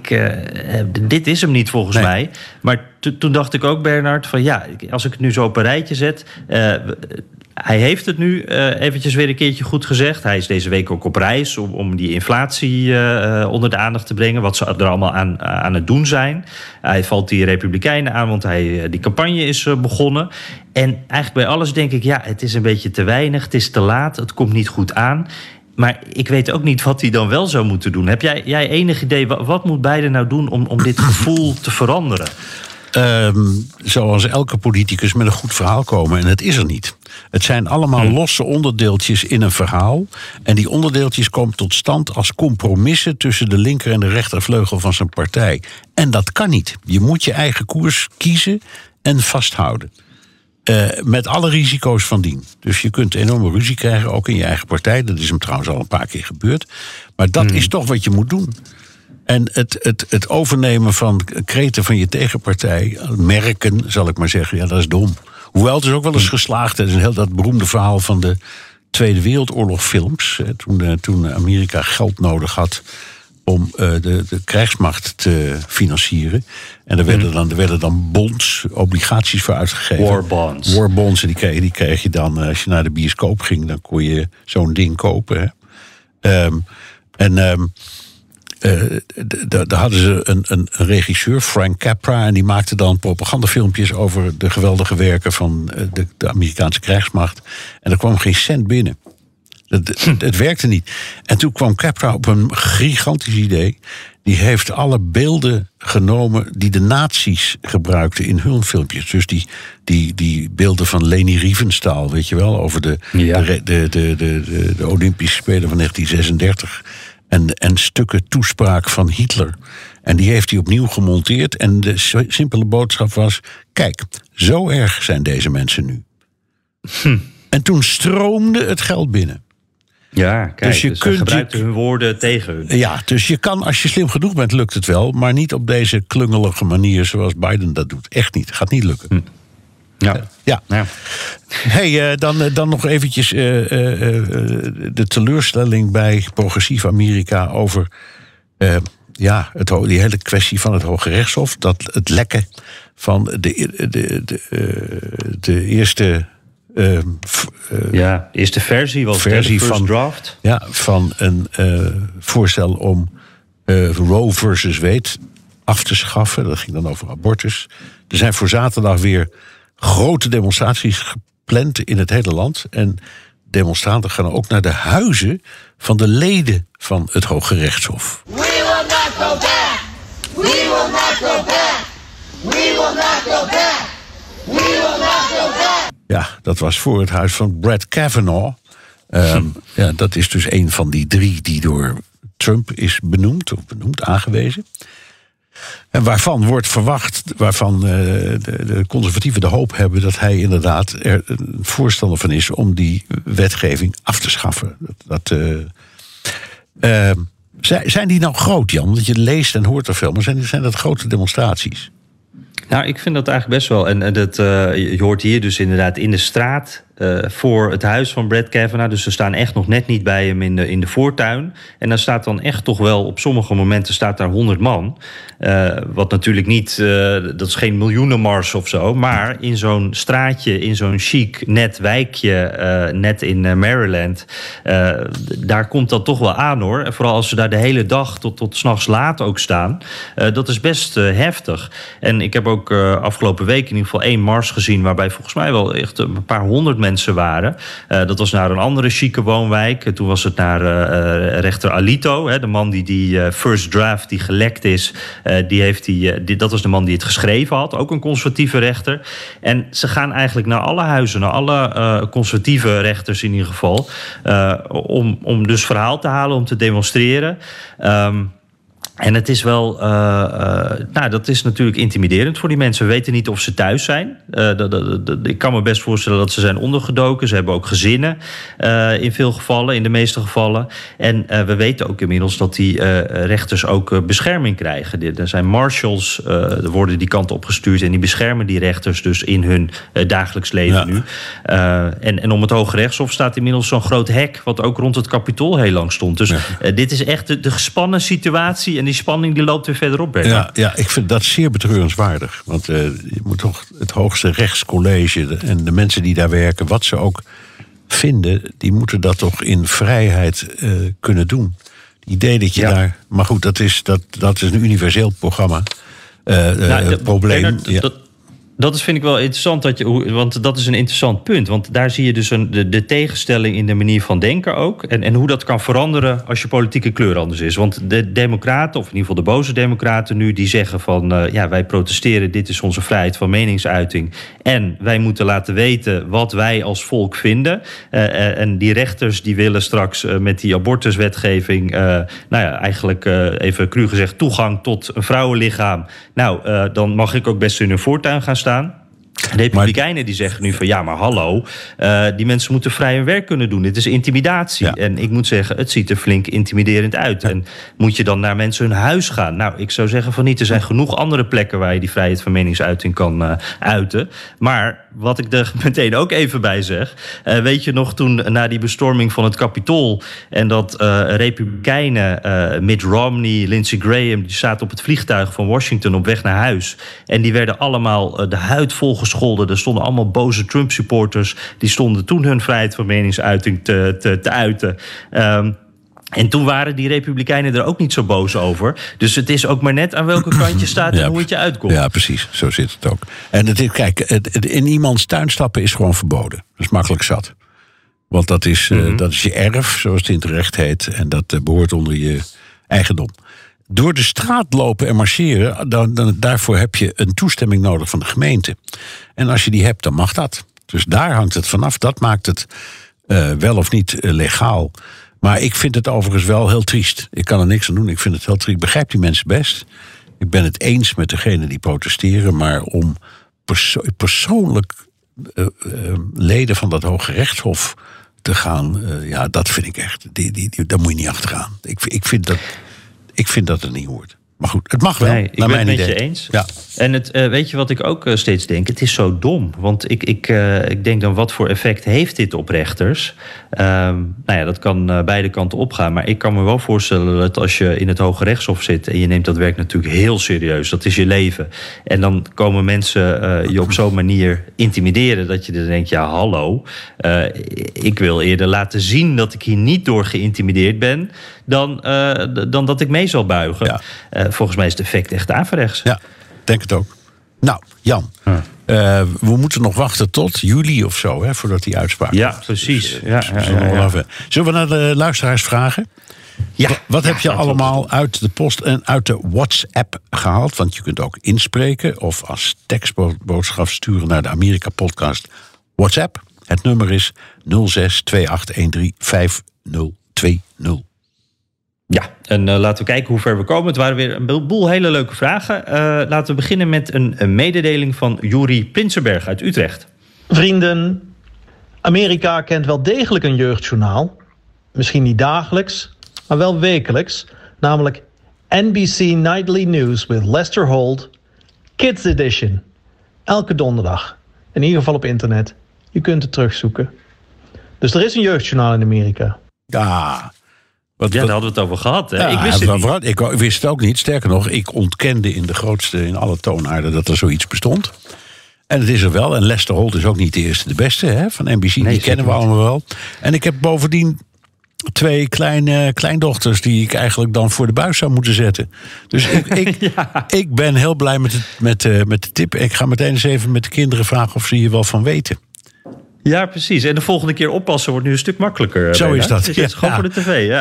dit is hem niet volgens mij. Maar toen dacht ik ook, Bernard, van als ik het nu zo op een rijtje zet... Hij heeft het nu eventjes weer een keertje goed gezegd. Hij is deze week ook op reis om die inflatie onder de aandacht te brengen. Wat ze er allemaal aan het doen zijn. Hij valt die Republikeinen aan, want die campagne is begonnen. En eigenlijk bij alles denk ik, het is een beetje te weinig. Het is te laat, het komt niet goed aan. Maar ik weet ook niet wat hij dan wel zou moeten doen. Heb jij enig idee, wat moet Biden nou doen om dit gevoel te veranderen? Zoals elke politicus met een goed verhaal komen. En het is er niet. Het zijn allemaal losse onderdeeltjes in een verhaal. En die onderdeeltjes komen tot stand als compromissen tussen de linker en de rechtervleugel van zijn partij. En dat kan niet. Je moet je eigen koers kiezen en vasthouden. Met alle risico's van dien. Dus je kunt enorme ruzie krijgen, ook in je eigen partij. Dat is hem trouwens al een paar keer gebeurd. Maar dat is toch wat je moet doen. En het overnemen van kreten van je tegenpartij, merken, zal ik maar zeggen, dat is dom. Hoewel het is ook wel eens geslaagd. Het is dat beroemde verhaal van de Tweede Wereldoorlog films. Toen Amerika geld nodig had om de krijgsmacht te financieren. En er werden dan bonds, obligaties voor uitgegeven. War bonds. En die kreeg je dan, als je naar de bioscoop ging, dan kon je zo'n ding kopen. Hè. Daar hadden ze een regisseur, Frank Capra, en die maakte dan propagandafilmpjes over de geweldige werken van de Amerikaanse krijgsmacht. En er kwam geen cent binnen. Het werkte niet. En toen kwam Capra op een gigantisch idee. Die heeft alle beelden genomen die de nazi's gebruikten in hun filmpjes. Dus die beelden van Leni Riefenstahl, weet je wel, over de Olympische Spelen van 1936. En stukken toespraak van Hitler. En die heeft hij opnieuw gemonteerd. En de simpele boodschap was, kijk, zo erg zijn deze mensen nu. En toen stroomde het geld binnen. Ja, kijk, dus ze gebruikten hun woorden tegen hun. Ja, dus je kan, als je slim genoeg bent, lukt het wel. Maar niet op deze klungelige manier zoals Biden dat doet. Echt niet, gaat niet lukken. Ja. Hey, dan nog eventjes de teleurstelling bij progressief Amerika over die hele kwestie van het Hoge Rechtshof. Dat het lekken van de eerste... eerste versie was versie de first draft. Ja, van een voorstel om Roe versus Wade af te schaffen. Dat ging dan over abortus. Er zijn voor zaterdag weer grote demonstraties gepland in het hele land. En demonstranten gaan ook naar de huizen van de leden van het Hoge Rechtshof. We will not go back! We will not go back! We will not go back! We will not go back! Ja, dat was voor het huis van Brett Kavanaugh. Dat is dus een van die 3 die door Trump is benoemd, aangewezen. En waarvan wordt verwacht, waarvan de conservatieven de hoop hebben dat hij inderdaad er een voorstander van is om die wetgeving af te schaffen. Zijn die nou groot, Jan? Want je leest en hoort er veel, maar zijn dat grote demonstraties? Nou, ik vind dat eigenlijk best wel. En je hoort hier dus inderdaad in de straat voor het huis van Brett Kavanaugh. Dus ze staan echt nog net niet bij hem in de voortuin. En dan staat dan echt toch wel, op sommige momenten staat daar 100 man. Wat natuurlijk niet, dat is geen miljoenenmars of zo. Maar in zo'n straatje, in zo'n chic net wijkje, net in Maryland, daar komt dat toch wel aan, hoor. En vooral als ze daar de hele dag tot 's nachts laat ook staan. Dat is best heftig. En ik heb ook afgelopen week in ieder geval 1 mars gezien, waarbij volgens mij wel echt een paar 100 mensen waren. Dat was naar een andere chique woonwijk. Toen was het naar rechter Alito, de man die first draft die gelekt is. Dat was de man die het geschreven had. Ook een conservatieve rechter. En ze gaan eigenlijk naar alle huizen, naar alle conservatieve rechters in ieder geval, om dus verhaal te halen, om te demonstreren. En het is wel, dat is natuurlijk intimiderend voor die mensen. We weten niet of ze thuis zijn. Ik kan me best voorstellen dat ze zijn ondergedoken. Ze hebben ook gezinnen in veel gevallen, in de meeste gevallen. En we weten ook inmiddels dat die rechters ook bescherming krijgen. Er zijn marshals, er worden die kant opgestuurd en die beschermen die rechters dus in hun dagelijks leven nu. En om het Hoge Rechtshof staat inmiddels zo'n groot hek, wat ook rond het Capitool heel lang stond. Dus dit is echt de gespannen situatie. En die spanning die loopt weer verderop, Bernard. Ja, ik vind dat zeer betreurenswaardig. Want je moet toch het hoogste rechtscollege en de mensen die daar werken, wat ze ook vinden, die moeten dat toch in vrijheid kunnen doen. Het idee dat je daar... Maar goed, dat is een universeel programma. Probleem. Bernard, dat vind ik wel interessant, want dat is een interessant punt. Want daar zie je dus de tegenstelling in de manier van denken ook. En hoe dat kan veranderen als je politieke kleur anders is. Want de democraten, of in ieder geval de boze democraten nu, die zeggen van wij protesteren, dit is onze vrijheid van meningsuiting. En wij moeten laten weten wat wij als volk vinden. En die rechters die willen straks met die abortuswetgeving, eigenlijk even cru gezegd, toegang tot een vrouwenlichaam. Dan mag ik ook best in hun voortuin gaan staan. De Republikeinen die zeggen nu van maar hallo, die mensen moeten vrij hun werk kunnen doen. Dit is intimidatie. Ja. En ik moet zeggen, het ziet er flink intimiderend uit. Ja. En moet je dan naar mensen hun huis gaan? Nou, ik zou zeggen van niet. Er zijn genoeg andere plekken waar je die vrijheid van meningsuiting kan uiten. Maar wat ik er meteen ook even bij zeg, weet je nog toen na die bestorming van het Capitool en dat Republikeinen, Mitt Romney, Lindsey Graham, die zaten op het vliegtuig van Washington op weg naar huis. En die werden allemaal de huid volgescholden. Er stonden allemaal boze Trump-supporters. Die stonden toen hun vrijheid van meningsuiting te uiten. En toen waren die Republikeinen er ook niet zo boos over. Dus het is ook maar net aan welke kant je staat en hoe het je uitkomt. Ja, precies. Zo zit het ook. En in iemands tuin stappen is gewoon verboden. Dat is makkelijk zat. Want dat is je erf, zoals het in het recht heet. En dat behoort onder je eigendom. Door de straat lopen en marcheren, daarvoor heb je een toestemming nodig van de gemeente. En als je die hebt, dan mag dat. Dus daar hangt het vanaf. Dat maakt het wel of niet legaal. Maar ik vind het overigens wel heel triest. Ik kan er niks aan doen. Ik vind het heel triest. Ik begrijp die mensen best. Ik ben het eens met degenen die protesteren. Maar om persoonlijk leden van dat Hoge Rechtshof te gaan, dat vind ik echt. Daar moet je niet achteraan. Ik vind dat het niet hoort. Maar goed, het mag wel. Nee, ik ben het met je eens. Ja. En weet je wat ik ook steeds denk? Het is zo dom. Want ik denk dan, wat voor effect heeft dit op rechters? Dat kan beide kanten opgaan. Maar ik kan me wel voorstellen dat als je in het Hoge Rechtshof zit en je neemt dat werk natuurlijk heel serieus. Dat is je leven. En dan komen mensen je op zo'n manier intimideren dat je dan denkt, hallo. Ik wil eerder laten zien dat ik hier niet door geïntimideerd ben dan dat ik mee zal buigen. Ja. Volgens mij is het effect echt averechts. Ja, denk het ook. Nou, Jan, we moeten nog wachten tot juli of zo, voordat die uitspraak komt. Ja, precies. Zullen we naar de luisteraars vragen? Ja. Wat heb je allemaal uit de post en uit de WhatsApp gehaald? Want je kunt ook inspreken of als tekstboodschap sturen naar de Amerika-podcast WhatsApp. Het nummer is 0628135020. Ja, en laten we kijken hoe ver we komen. Het waren weer een boel hele leuke vragen. Laten we beginnen met een mededeling van Juri Prinsenberg uit Utrecht. Vrienden, Amerika kent wel degelijk een jeugdjournaal. Misschien niet dagelijks, maar wel wekelijks. Namelijk NBC Nightly News with Lester Holt, Kids Edition. Elke donderdag. In ieder geval op internet. Je kunt het terugzoeken. Dus er is een jeugdjournaal in Amerika. Ja, daar hadden we het over gehad. Hè? Ja, ik wist het niet. Ik wist het ook niet. Sterker nog, ik ontkende in alle toonaarden dat er zoiets bestond. En het is er wel. En Lester Holt is ook niet de eerste, de beste, hè, van NBC. Die kennen we allemaal wel. En ik heb bovendien 2 kleindochters die ik eigenlijk dan voor de buis zou moeten zetten. Dus ik ben heel blij met de tip. Ik ga meteen eens even met de kinderen vragen of ze hier wel van weten. Ja, precies. En de volgende keer oppassen wordt nu een stuk makkelijker. Zo is dat. Het is gewoon voor de tv.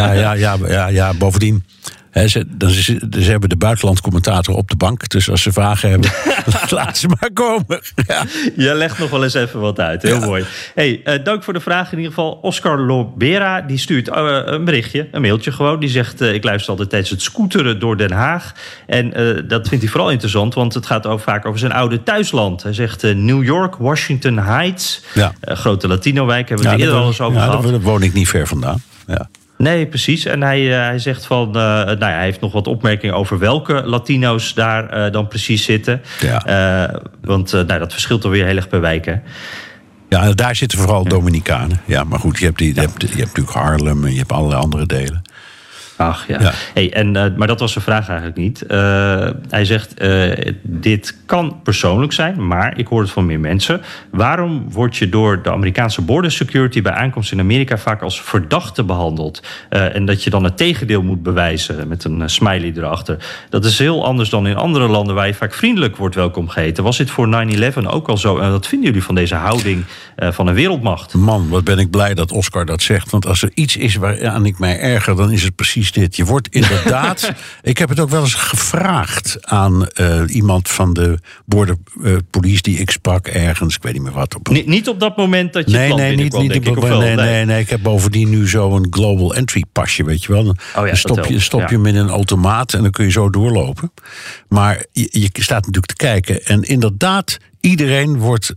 Ja. Bovendien, ze hebben de buitenlandcommentator op de bank. Dus als ze vragen hebben, laat ze maar komen. Ja. Je legt nog wel eens even wat uit. Heel mooi. Hey, dank voor de vraag. In ieder geval, Oscar Lobera, die stuurt een berichtje, een mailtje gewoon. Die zegt, ik luister altijd tijdens het scooteren door Den Haag. En dat vindt hij vooral interessant, want het gaat ook vaak over zijn oude thuisland. Hij zegt New York, Washington Heights. Ja. Grote Latino-wijk, hebben we het eerder al eens over gehad. Daar woon ik niet ver vandaan. Ja. Nee, precies. En hij zegt van, hij heeft nog wat opmerkingen over welke Latino's daar dan precies zitten. Ja. Want dat verschilt alweer heel erg per wijk, hè? Ja, daar zitten vooral Dominicanen. Ja, maar goed, je hebt natuurlijk Harlem en je hebt allerlei andere delen. Ach ja. Hey, maar dat was zijn vraag eigenlijk niet. Hij zegt, dit kan persoonlijk zijn, maar ik hoor het van meer mensen. Waarom word je door de Amerikaanse border security bij aankomst in Amerika vaak als verdachte behandeld? En dat je dan het tegendeel moet bewijzen met een smiley erachter. Dat is heel anders dan in andere landen waar je vaak vriendelijk wordt welkom geheten. Was dit voor 9/11 ook al zo? En wat vinden jullie van deze houding van een wereldmacht? Man, wat ben ik blij dat Oscar dat zegt. Want als er iets is waaraan ik mij erger, dan is het precies dit. Je wordt inderdaad... ik heb het ook wel eens gevraagd aan iemand van de border police die ik sprak ergens. Ik weet niet meer wat. Niet op dat moment dat je het land binnenkwam, denk ik, of wel? Nee, ik heb bovendien nu zo'n global entry pasje, weet je wel. Dan stop je hem in een automaat en dan kun je zo doorlopen. Maar je staat natuurlijk te kijken. En inderdaad, iedereen wordt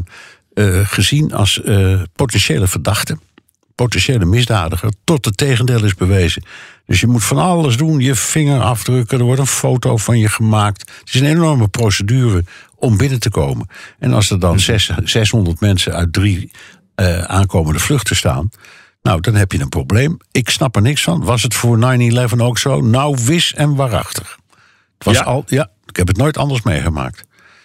gezien als potentiële verdachte. Potentiële misdadiger, tot het tegendeel is bewezen. Dus je moet van alles doen, je vinger afdrukken, er wordt een foto van je gemaakt. Het is een enorme procedure om binnen te komen. En als er dan 600 mensen uit 3 aankomende vluchten staan, nou, dan heb je een probleem. Ik snap er niks van. Was het voor 9/11 ook zo? Nou, wis en waarachtig. Het was ik heb het nooit anders meegemaakt.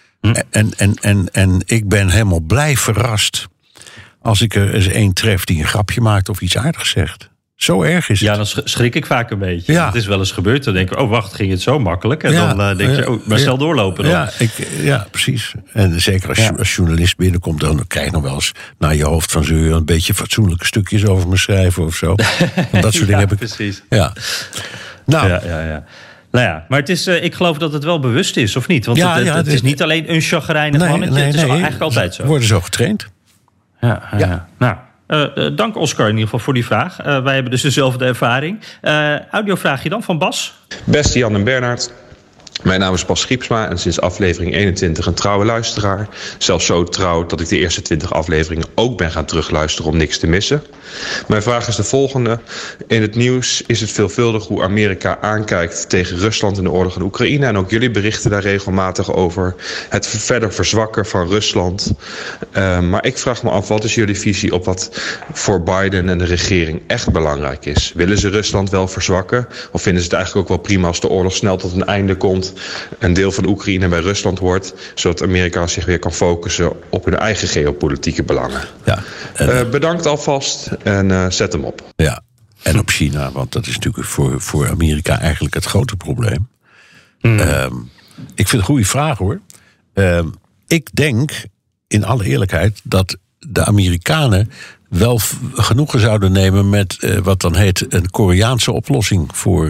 En ik ben helemaal blij verrast als ik er eens één tref die een grapje maakt of iets aardigs zegt. Zo erg is het. Ja, dan schrik ik vaak een beetje. Ja. Het is wel eens gebeurd. Dan denk ik, oh wacht, ging het zo makkelijk? En dan denk je, maar snel doorlopen dan. Ja, precies. En zeker als journalist binnenkomt, dan krijg je nog wel eens naar je hoofd van zeur een beetje fatsoenlijke stukjes over me schrijven of zo. Dat soort dingen heb ik. Precies. Ja. Nou ja, maar het is, ik geloof dat het wel bewust is, of niet? Want het is niet alleen een chagrijnig mannetje. Het is eigenlijk altijd zo. We worden zo getraind. Ja. Nou, dank Oscar in ieder geval voor die vraag. Wij hebben dus dezelfde ervaring. Audiovraagje dan van Bas. Beste Jan en Bernard. Mijn naam is Bas Schiepsma en sinds aflevering 21 een trouwe luisteraar. Zelfs zo trouw dat ik de eerste 20 afleveringen ook ben gaan terugluisteren om niks te missen. Mijn vraag is de volgende. In het nieuws is het veelvuldig hoe Amerika aankijkt tegen Rusland in de oorlog in Oekraïne. En ook jullie berichten daar regelmatig over het verder verzwakken van Rusland. Maar ik vraag me af, wat is jullie visie op wat voor Biden en de regering echt belangrijk is? Willen ze Rusland wel verzwakken? Of vinden ze het eigenlijk ook wel prima als de oorlog snel tot een einde komt, een deel van Oekraïne bij Rusland wordt, zodat Amerika zich weer kan focussen op hun eigen geopolitieke belangen? Ja, bedankt alvast en zet hem op. Ja, en op China, want dat is natuurlijk voor Amerika eigenlijk het grote probleem. Ik vind het een goede vraag, hoor. Ik denk, in alle eerlijkheid, dat de Amerikanen wel genoegen zouden nemen met wat dan heet een Koreaanse oplossing voor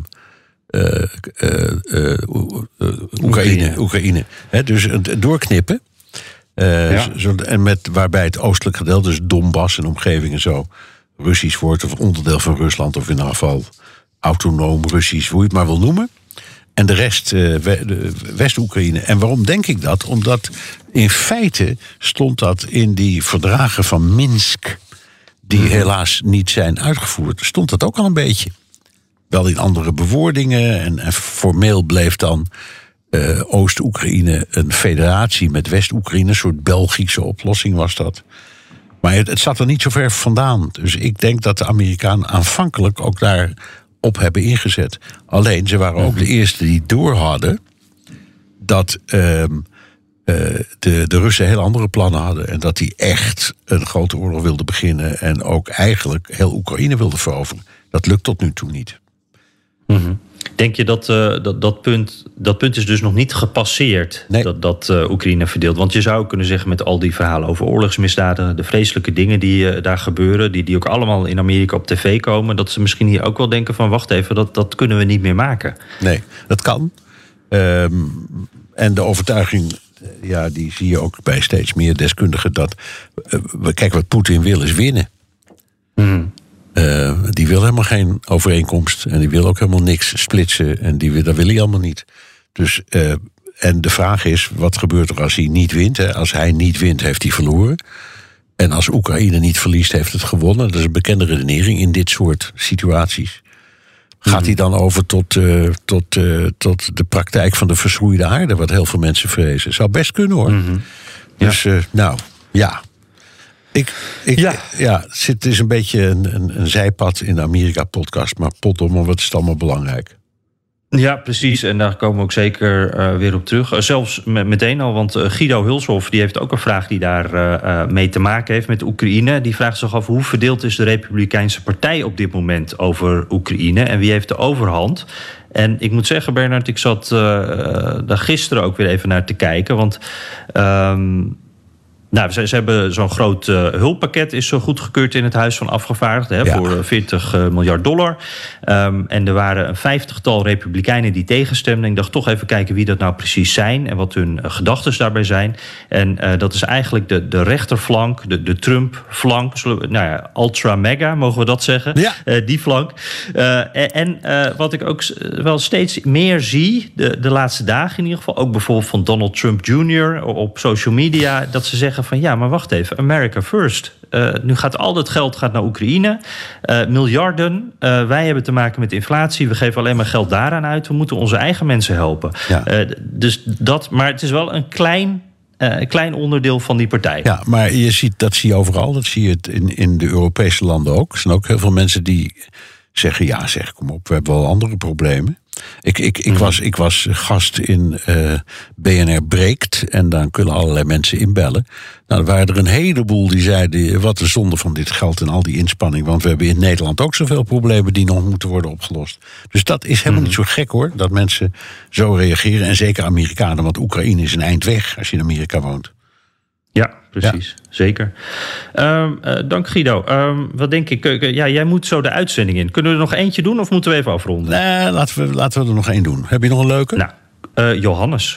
Oekraïne. Dus het doorknippen. En waarbij het oostelijk gedeelte, dus Donbass en omgeving en zo, Russisch wordt of onderdeel van Rusland, of in ieder geval autonoom Russisch, hoe je het maar wil noemen. En de rest West-Oekraïne. En waarom denk ik dat? Omdat in feite stond dat in die verdragen van Minsk, die helaas niet zijn uitgevoerd, stond dat ook al een beetje. wel in andere bewoordingen. En formeel bleef dan Oost-Oekraïne een federatie met West-Oekraïne. Een soort Belgische oplossing was dat. Maar het zat er niet zo ver vandaan. Dus ik denk dat de Amerikanen aanvankelijk ook daarop hebben ingezet. Alleen, ze waren ook de eerste die door hadden dat de Russen heel andere plannen hadden. En dat die echt een grote oorlog wilden beginnen. En ook eigenlijk heel Oekraïne wilden veroveren. Dat lukt tot nu toe niet. Mm-hmm. Denk je dat punt is dus nog niet gepasseerd? Nee. Dat Oekraïne verdeelt? Want je zou kunnen zeggen met al die verhalen over oorlogsmisdaden, de vreselijke dingen die daar gebeuren, die ook allemaal in Amerika op tv komen, dat ze misschien hier ook wel denken van wacht even, dat kunnen we niet meer maken. Nee, dat kan. En de overtuiging, die zie je ook bij steeds meer deskundigen, dat kijk, wat Poetin wil is winnen. Mm. Die wil helemaal geen overeenkomst. En die wil ook helemaal niks splitsen. En dat wil hij allemaal niet. Dus, en de vraag is, wat gebeurt er als hij niet wint? Hè? Als hij niet wint, heeft hij verloren. En als Oekraïne niet verliest, heeft het gewonnen. Dat is een bekende redenering in dit soort situaties. Gaat hij dan over tot de praktijk van de verschroeide aarde? Wat heel veel mensen vrezen. Zou best kunnen, hoor. Mm-hmm. Ja. Dus, ja. Het is een beetje een zijpad in de Amerika-podcast. Maar potdomme, wat is het allemaal belangrijk? Ja, precies. En daar komen we ook zeker weer op terug. Zelfs meteen al, want Guido Hulshoff die heeft ook een vraag die daar mee te maken heeft met Oekraïne. Die vraagt zich af, hoe verdeeld is de Republikeinse Partij op dit moment over Oekraïne? En wie heeft de overhand? En ik moet zeggen, Bernard, ik zat daar gisteren ook weer even naar te kijken. Want ze hebben zo'n groot hulppakket is zo goedgekeurd in het Huis van Afgevaardigden voor $40 miljard. En er waren een 50-tal Republikeinen die tegenstemden. Ik dacht toch even kijken wie dat nou precies zijn en wat hun gedachten daarbij zijn. En dat is eigenlijk de rechterflank, de Trump-flank, ultra-mega, mogen we dat zeggen? Ja. Die flank. En wat ik ook wel steeds meer zie, de laatste dagen in ieder geval, ook bijvoorbeeld van Donald Trump Jr. op social media, dat ze zeggen van ja, maar wacht even, America first. Nu gaat al dat geld naar Oekraïne. Miljarden. Wij hebben te maken met inflatie. We geven alleen maar geld daaraan uit. We moeten onze eigen mensen helpen. Ja. Maar het is wel een klein onderdeel van die partij. Ja, maar dat zie je overal. Dat zie je in de Europese landen ook. Er zijn ook heel veel mensen die zeggen, kom op, we hebben wel andere problemen. Ik was gast in BNR Breekt. En dan kunnen allerlei mensen inbellen. Nou, er waren er een heleboel die zeiden, wat een zonde van dit geld en al die inspanning. Want we hebben in Nederland ook zoveel problemen die nog moeten worden opgelost. Dus dat is helemaal niet zo gek, hoor. Dat mensen zo reageren. En zeker Amerikanen, want Oekraïne is een eind weg als je in Amerika woont. Ja, precies. Ja. Zeker. Dank Guido. Wat denk ik? Jij moet zo de uitzending in. Kunnen we er nog eentje doen of moeten we even afronden? Nee, laten we er nog één doen. Heb je nog een leuke? Nou, Johannes.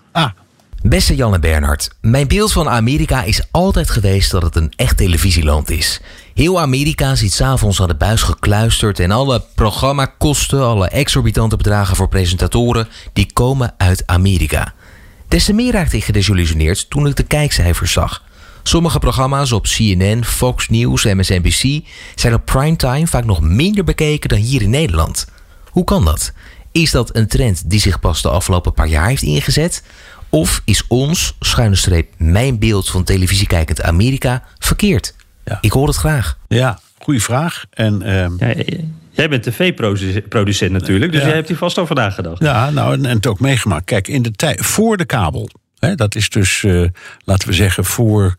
Beste Jan en Bernhard, mijn beeld van Amerika is altijd geweest dat het een echt televisieland is. Heel Amerika zit 's avonds aan de buis gekluisterd en alle programmakosten, alle exorbitante bedragen voor presentatoren, die komen uit Amerika. Des te meer raakte ik gedesillusioneerd toen ik de kijkcijfers zag. Sommige programma's op CNN, Fox News en MSNBC zijn op primetime vaak nog minder bekeken dan hier in Nederland. Hoe kan dat? Is dat een trend die zich pas de afgelopen paar jaar heeft ingezet? Of is ons, mijn beeld van televisiekijkend Amerika verkeerd? Ja. Ik hoor het graag. Ja, goede vraag. En jij bent tv-producent natuurlijk, dus jij hebt hier vast over nagedacht. Ja, en het ook meegemaakt. Kijk, in de tijd voor de kabel, dat is dus, laten we zeggen, voor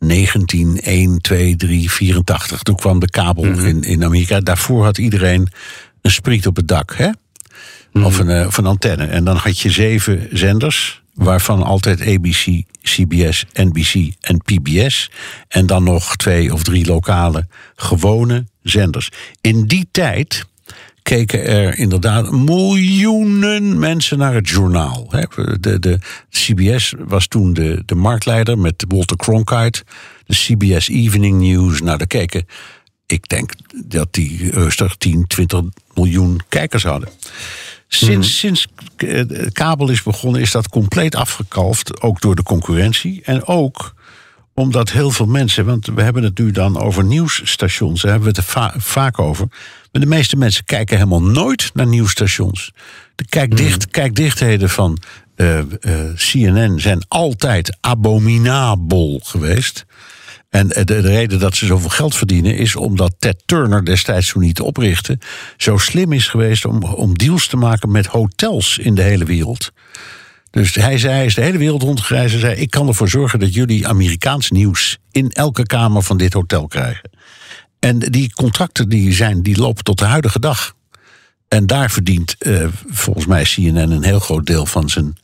1984. Toen kwam de kabel in Amerika. Daarvoor had iedereen een spriet op het dak, of een antenne. En dan had je 7 zenders, waarvan altijd ABC, CBS, NBC en PBS. En dan nog 2 of 3 lokale gewone zenders. In die tijd keken er inderdaad miljoenen mensen naar het journaal. De CBS was toen de marktleider met Walter Cronkite. De CBS Evening News. Nou, daar keken, ik denk dat die rustig 10, 20 miljoen kijkers hadden. Sinds kabel is begonnen, is dat compleet afgekalfd. Ook door de concurrentie. En ook Omdat heel veel mensen, want we hebben het nu dan over nieuwsstations, daar hebben we het er vaak over. Maar de meeste mensen kijken helemaal nooit naar nieuwsstations. De kijkdichtheden van CNN zijn altijd abominabel geweest. En de reden dat ze zoveel geld verdienen is omdat Ted Turner destijds, toen hij het oprichtte, zo slim is geweest om deals te maken met hotels in de hele wereld. Dus hij is de hele wereld rondgereisd en zei: ik kan ervoor zorgen dat jullie Amerikaans nieuws in elke kamer van dit hotel krijgen. En die contracten die lopen tot de huidige dag. En daar verdient volgens mij CNN een heel groot deel van zijn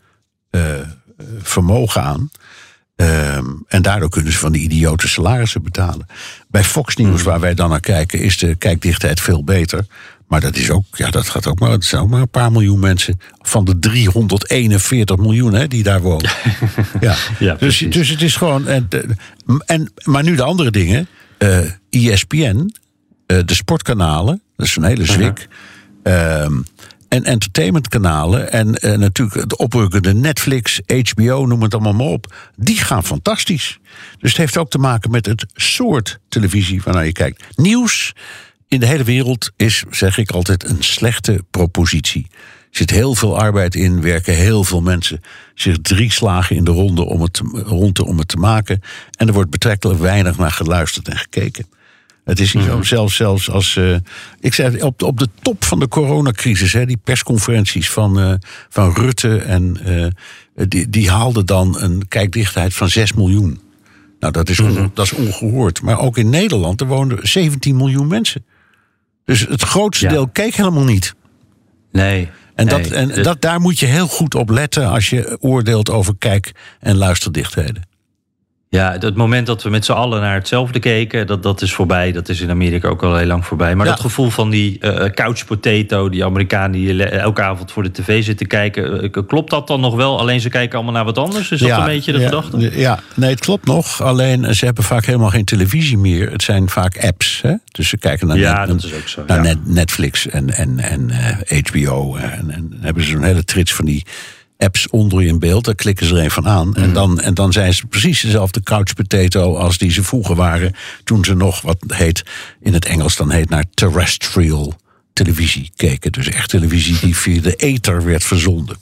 vermogen aan. En daardoor kunnen ze van die idiote salarissen betalen. Bij Fox News, waar wij dan naar kijken, is de kijkdichtheid veel beter. Maar dat is ook, het zijn ook maar een paar miljoen mensen van de 341 miljoen die daar wonen. Ja, dus het is gewoon. Maar nu de andere dingen. ESPN, de sportkanalen, dat is een hele zwik. En entertainmentkanalen en natuurlijk de oprukkende Netflix, HBO, noem het allemaal maar op. Die gaan fantastisch. Dus het heeft ook te maken met het soort televisie waarnaar je kijkt. Nieuws in de hele wereld is, zeg ik altijd, een slechte propositie. Er zit heel veel arbeid in, werken heel veel mensen zich 3 slagen in de ronde om het te maken. En er wordt betrekkelijk weinig naar geluisterd en gekeken. Het is niet zo, zelfs als ik zei, op de top van de coronacrisis, die persconferenties van Rutte en die haalden dan een kijkdichtheid van 6 miljoen. Nou, dat is ongehoord. Maar ook in Nederland, er woonden 17 miljoen mensen. Dus het grootste deel keek helemaal niet. Nee. En daar moet je heel goed op letten als je oordeelt over kijk- en luisterdichtheden. Ja, het moment dat we met z'n allen naar hetzelfde keken, dat is voorbij. Dat is in Amerika ook al heel lang voorbij. Maar dat gevoel van die couch potato, die Amerikanen die elke avond voor de tv zitten kijken, klopt dat dan nog wel? Alleen ze kijken allemaal naar wat anders? Is dat een beetje de gedachte? Ja, nee, het klopt nog. Alleen ze hebben vaak helemaal geen televisie meer. Het zijn vaak apps. Hè? Dus ze kijken naar, dat is ook zo, naar Netflix en HBO. En hebben ze zo'n hele trits van die apps onder je in beeld, daar klikken ze er een van aan. En dan zijn ze precies dezelfde couch potato als die ze vroeger waren, toen ze nog, wat heet in het Engels dan heet, naar terrestrial televisie keken. Dus echt televisie die via de ether werd verzonden.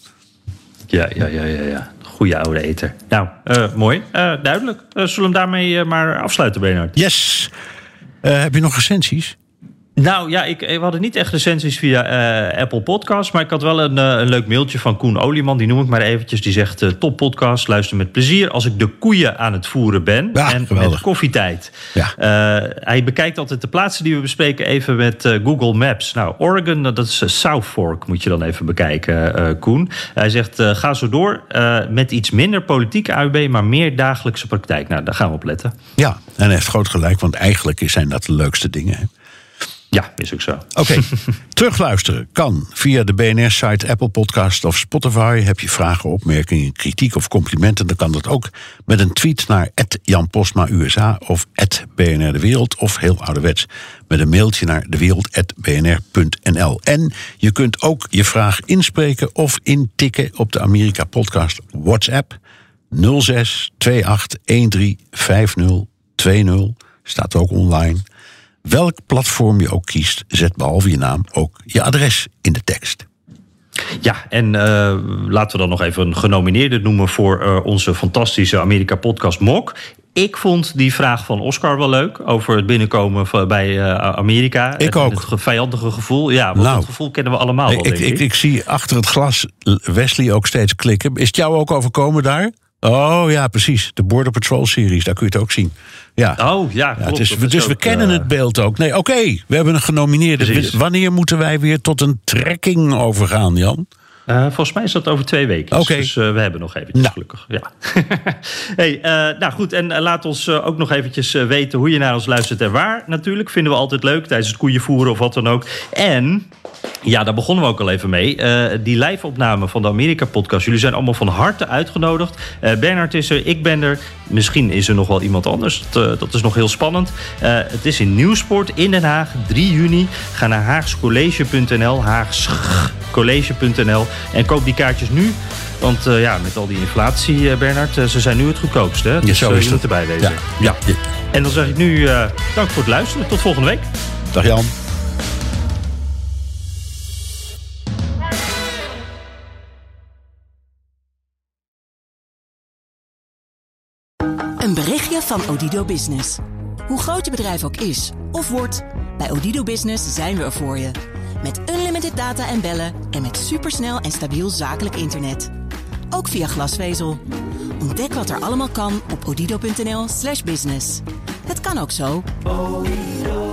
Ja. Goeie oude ether. Nou, mooi. Duidelijk. Zullen we hem daarmee maar afsluiten, Bernard? Yes. Heb je nog recensies? Nou ja, we hadden niet echt recensies via Apple Podcasts, maar ik had wel een leuk mailtje van Koen Olieman, die noem ik maar eventjes. Die zegt: top podcast, luister met plezier als ik de koeien aan het voeren ben en geweldig. met koffietijd. Ja. Hij bekijkt altijd de plaatsen die we bespreken even met Google Maps. Nou, Oregon, dat is South Fork, moet je dan even bekijken, Koen. Hij zegt: ga zo door met iets minder politieke AUB, maar meer dagelijkse praktijk. Nou, daar gaan we op letten. Ja, en hij heeft groot gelijk, want eigenlijk zijn dat de leukste dingen, hè? Ja, is ook zo. Oké. Terugluisteren kan via de BNR-site, Apple Podcast of Spotify. Heb je vragen, opmerkingen, kritiek of complimenten, dan kan dat ook met een tweet naar @JanPostmaUSA of @BNRDeWereld of heel ouderwets met een mailtje naar dewereld@bnr.nl. En je kunt ook je vraag inspreken of intikken op de Amerika Podcast WhatsApp 06 28 13 5020. Staat ook online. Welk platform je ook kiest, zet behalve je naam ook je adres in de tekst. Ja, en laten we dan nog even een genomineerde noemen voor onze fantastische Amerika-podcast Mok. Ik vond die vraag van Oscar wel leuk over het binnenkomen bij Amerika. Ik ook. Het vijandige gevoel. Ja, want dat gevoel kennen we allemaal wel, denk ik. Ik zie achter het glas Wesley ook steeds klikken. Is het jou ook overkomen daar? Oh ja, precies. De Border Patrol series, daar kun je het ook zien. Ja. Oh ja, klopt. Dus we kennen het beeld ook. Nee, oké, we hebben een genomineerde. Precies. Wanneer moeten wij weer tot een trekking overgaan, Jan? Volgens mij is dat over 2 weken. Okay. Dus we hebben nog eventjes, gelukkig. Ja. Nou goed, en laat ons ook nog eventjes weten hoe je naar ons luistert en waar. Natuurlijk, vinden we altijd leuk tijdens het koeienvoeren of wat dan ook. En Ja, daar begonnen we ook al even mee. Die live-opname van de Amerika-podcast. Jullie zijn allemaal van harte uitgenodigd. Bernhard is er, ik ben er. Misschien is er nog wel iemand anders. Dat is nog heel spannend. Het is in Nieuwsport in Den Haag, 3 juni. Ga naar haagscollege.nl, haagscollege.nl en koop die kaartjes nu. Want met al die inflatie, Bernhard, ze zijn nu het goedkoopst. Hè? Dus zo is je moet erbij wezen. Ja. En dan zeg ik nu dank voor het luisteren. Tot volgende week. Dag Jan. Een berichtje van Odido Business. Hoe groot je bedrijf ook is of wordt, bij Odido Business zijn we er voor je. Met unlimited data en bellen en met supersnel en stabiel zakelijk internet. Ook via glasvezel. Ontdek wat er allemaal kan op odido.nl/business. Het kan ook zo.